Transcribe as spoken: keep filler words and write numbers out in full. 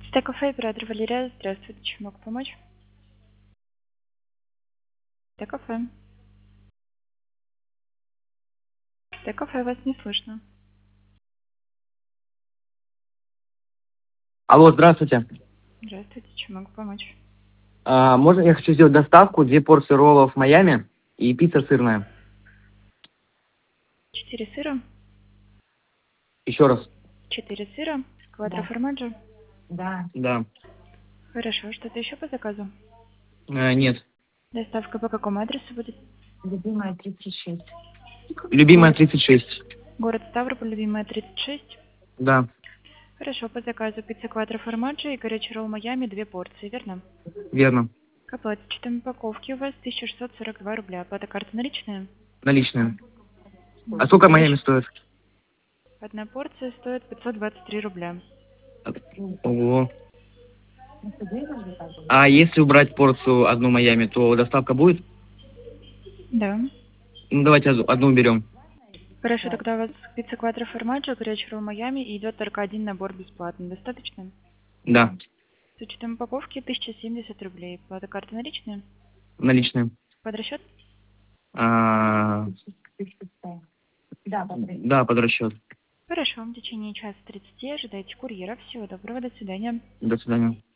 Стек кафе, оператор Валерия. Здравствуйте, чем могу помочь? Стек кафе. Стек кафе, вас не слышно. Алло, здравствуйте. Здравствуйте, чем могу помочь? А, можно я хочу сделать доставку, две порции роллов Майами и пицца сырная. Четыре сыра. Еще раз. Четыре сыра. Квадро Да. формаджо. Да. Да. Хорошо, что-то еще по заказу? Э, нет. Доставка по какому адресу будет? Любимая тридцать шесть. Любимая тридцать шесть. Город Ставрополь, любимая тридцать шесть. Да, Хорошо, по заказу пицца квадро формаджо и горячий ролл Майами, две порции, верно? верно. К оплате упаковки у вас тысяча шестьсот сорок два рубля. Оплата карты наличная? Наличные. А сколько Майами стоит? Одна порция стоит пятьсот двадцать три рубля. Ого. А если убрать порцию одну Майами, то доставка будет? Да. Ну, давайте одну, одну уберем. Хорошо, тогда у вас пицца квадро формаджо, горячий ролл Майами и идет только один набор бесплатно. Достаточно? Да, С учетом упаковки тысяча семьдесят рублей. Плата карты наличная? наличные. Под расчет? А, Да, добрый. да, под расчет. Хорошо, в течение часа тридцати ожидайте курьера. Всего доброго, до свидания. До свидания.